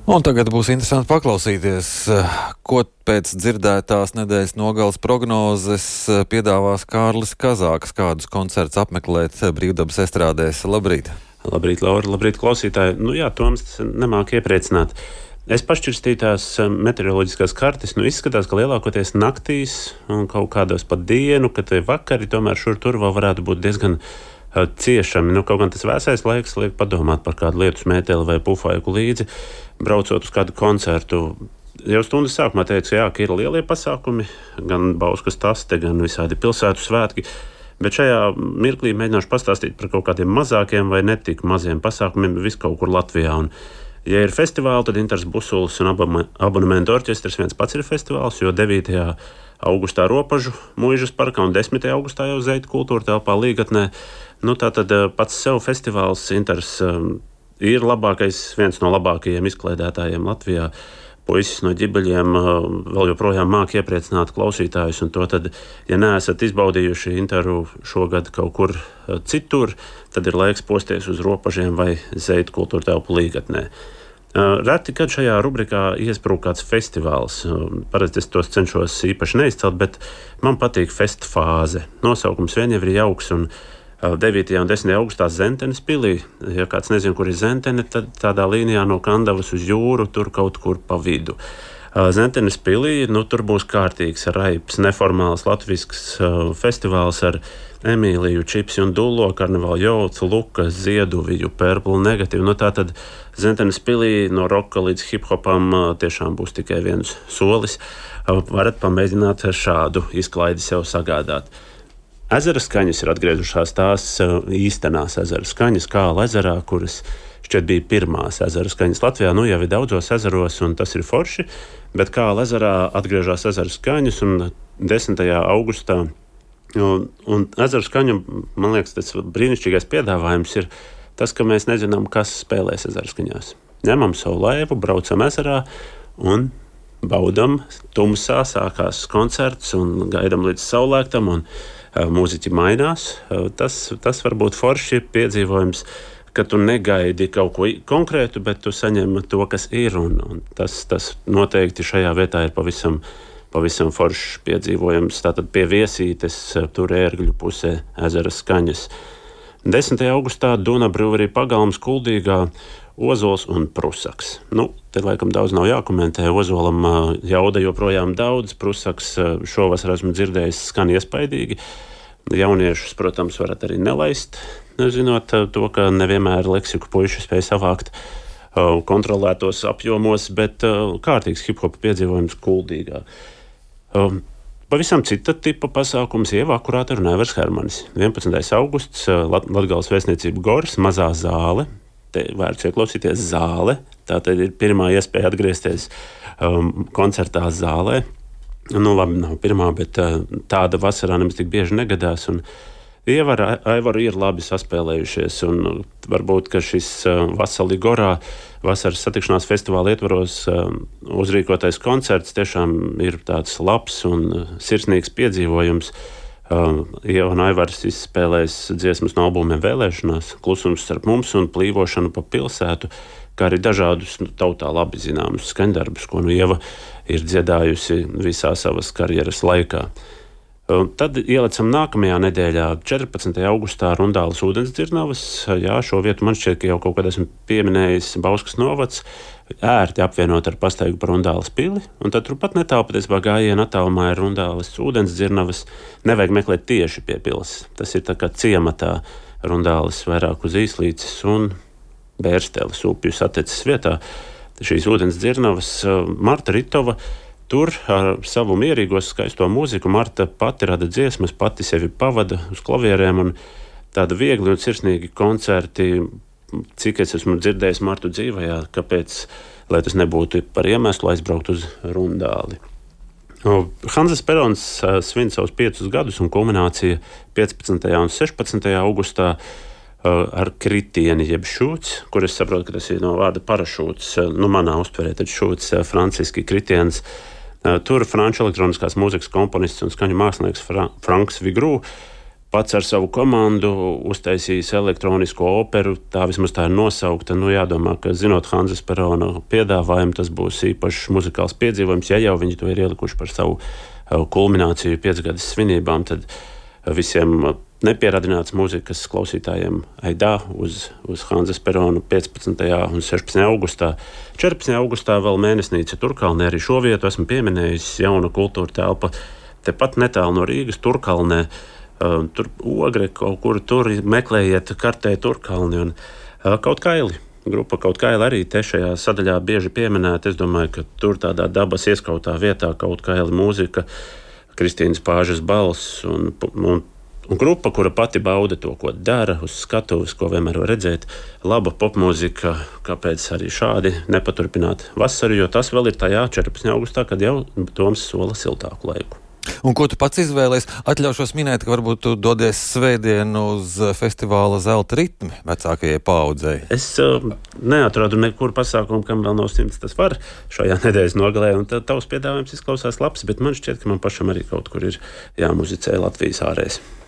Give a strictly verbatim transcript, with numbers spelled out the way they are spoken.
Un tagad būs interesanti paklausīties, ko pēc dzirdētās nedēļas nogales prognozes piedāvās Kārlis Kazāks, kādus koncertus apmeklēt brīvdabas estrādēs. Labrīt! Labrīt, Laura! Labrīt, klausītāji! Nu jā, Toms nemāk iepriecināt. Es pašķirstītās meteoroloģiskās kartes, nu izskatās, ka lielākoties naktīs un kaut kādos pat dienu, kad vakari tomēr šur tur vēl varētu būt diezgan ciešami. Nu, kaut gan tas vēsais laiks liek padomāt par kādu lietus mēteli vai pufaiku līdzi, braucot uz kādu koncertu. Jau stundas sākumā teicu, jā, ka ir lielie pasākumi, gan Bauskas taste, gan visādi pilsētu svētki, bet šajā mirklī mēģināšu pastāstīt par kaut kādiem mazākiem vai netik maziem pasākumiem vis kaut kur Latvijā. Un, ja ir festivāli, tad Intars Busulis un abonementu orķestris viens pats ir festivāls, jo devītajā augustā Ropažu Muižas parkā un desmitajā augustā jau Zeitu kultūra telpā Līgatnē. Nu, tātad pats sev festivāls Intars um, ir labākais, viens no labākajiem izklaidētājiem Latvijā. Puisis no Ģibeļiem uh, vēl joprojām māk iepriecināt klausītājus, un to tad, ja neesat izbaudījuši Intaru šogad kaut kur uh, citur, tad ir laiks posties uz Ropažiem vai Zeitu kultūra telpu Līgatnē. Uh, reti, kad šajā rubrikā iesprūk kāds festivāls. Uh, parasti es tos cenšos īpaši neizcelt, bet man patīk festfāze. Nosaukums vien jau ir jauks, un devītajā un desmitajā augustā Zentenes pilī. Ja kāds nezina, kur ir Zentene, tad tādā līnijā no Kandavas uz jūru, tur kaut kur pa vidu. Zentenes pilī, nu tur būs kārtīgs raips, neformāls latvisks festivāls ar Emīliju, Čipsi un Dullo, Karnevālu Jolcu, Lukas, Zieduviju, Pērplu, Negatīvu. Nu tā tad Zentenes pilī no roka līdz hiphopam tiešām būs tikai viens solis. Varat pamēģināt šādu izklaidi sev sagādāt. Ezera skaņas ir atgriezušās tās īstenās ezera skaņas, Kāla ezerā, kuras šķiet bija pirmās ezera skaņas Latvijā. Nu jau ir daudzos ezeros, un tas ir forši, bet Kāla ezerā atgriežās ezera skaņas, un desmitajā augustā. Un, un ezera skaņu, man liekas, tas brīnišķīgais piedāvājums ir tas, ka mēs nezinām, kas spēlēs ezera skaņās. Ņemam savu laivu, braucam ezerā un baudam. Tumsā sākās koncerts un gaidam līdz saulēktam, un mūziķi mainās. Tas, tas var būt forši piedzīvojums, ka tu negaidi kaut ko konkrētu, bet tu saņem to, kas ir. Un, un tas, tas noteikti šajā vietā ir pavisam, pavisam foršs piedzīvojums. Tātad pie Viesītes, tur ērgļu pusē ezera skaņas. desmitajā augustā Duna Brewery Pagalms, Kuldīgā, Ozols un Prusaks. Nu, te laikam daudz nav jākomentē. Ozolam jauda joprojām daudz, Prusaks šovasar esmu dzirdējis skan iespaidīgi. Jauniešus, protams, varat arī nelaist, zinot to, ka nevienmēr leksiku puiši spēj savākt kontrolētos apjomos, bet kārtīgs hip-hopa piedzīvojums Kuldīgā. Pavisam cita tipa pasākums Ieva Akurāte un Aivars Hermanis. vienpadsmitais augusts, Latgales vēstniecība Gors, mazā zāle. Te vērts ieklausīties zāle. Tā tad ir pirmā iespēja atgriezties um, koncertā zālē. Nu labi, nav pirmā, bet uh, tāda vasarā nemaz tik bieži negadās. Un Ieva ar Aivaru ir labi saspēlējušies. Un varbūt, ka šis uh, Vasali Gorā vasaras satikšanās festivāla ietvaros uh, uzrīkotais koncerts tiešām ir tāds labs un uh, sirsnīgs piedzīvojums. Uh, Ieva un Aivars izspēlēs dziesmas no albumiem Vēlēšanās, Klusums starp mums un Plīvošanu pa pilsētu, kā arī dažādus nu, tautā labi zināmus skaņdarbus, ko nu Ieva ir dziedājusi visā savas karjeras laikā. Uh, tad ielecam nākamajā nedēļā, četrpadsmitajā augustā, Rundāles ūdensdzirnavas. Jā, šo vietu man šķiet, ka jau kaut kad esmu pieminējis Bauskas novads, ērti apvienot ar pastaigu par Rundāles pili, un tad turpat netālu patiesībā gājiena attālumā ir Rundāles ūdensdzirnavas. Nevajag meklēt tieši pie pils. Tas ir tā kā ciematā Rundāles vairāk uz Īslīces un Bērsteles upju sateces vietā. Šīs ūdensdzirnavas Marta Ritova tur ar savu mierīgo skaisto mūziku. Marta pati rada dziesmas, pati sevi pavada uz klavierēm, un tāda viegli un sirsnīgi koncerti. Cik es esmu dzirdējis Martu dzīvajā, kāpēc, lai tas nebūtu par iemeslu aizbraukt uz Rundāli. Hanzas Perons svin savus piecus gadus, un kulminācija piecpadsmitajā un sešpadsmitajā augustā ar kritieni, jeb šūts, kur es saprotu, ka tas ir no vārda parašūts. Nu, manā uztverē tad šūts franciski kritiens. Tur franču elektroniskās mūzikas komponists un skaņu mākslinieks Fra- Franks Vigrū pats ar savu komandu uztaisījis elektronisko operu, tā vismaz tā ir nosaukta. Nu, jādomā, ka zinot Hanzas Perona piedāvājumu, tas būs īpašs muzikāls piedzīvojums. Ja jau viņi to ir ielikuši par savu kulmināciju piecgadas svinībām, tad visiem nepieradināts mūzikas klausītājiem aidā uz, uz Hanzas Peronu piecpadsmitajā un sešpadsmitajā augustā. četrpadsmitajā augustā vēl Mēnesnīca Turkalnē, arī šo vietu esmu pieminējis, jauna kultūra telpa, tepat netālu no Rīgas Turkalnē. Uh, tur Ogre kaut kur tur meklējiet kartē Turkalni un uh, Kaut kaili. Grupa Kaut kaili arī te šajā sadaļā bieži pieminēta. Es domāju, ka tur tādā dabas ieskautā vietā Kaut kaili mūzika, Kristīnas Pāžas balss un, un, un grupa, kura pati bauda to, ko dara uz skatuves, ko vienmēr var redzēt. Laba popmūzika, kāpēc arī šādi nepaturpināt vasaru, jo tas vēl ir tajā četrpadsmitajā augustā, kad jau Toms sola siltāku laiku. Un ko tu pats izvēlējies? Atļaušos minēt, ka varbūt tu dodies svētdien uz festivāla Zelta ritmi vecākajai paaudzei. Es uh, neatradu nekur pasākumu, kam vēl nav simts. Tas var šajā nedēļas nogalē, un tavs piedāvājums izklausās labs, bet man šķiet, ka man pašam arī kaut kur ir jāmuzicē Latvijas ārēs.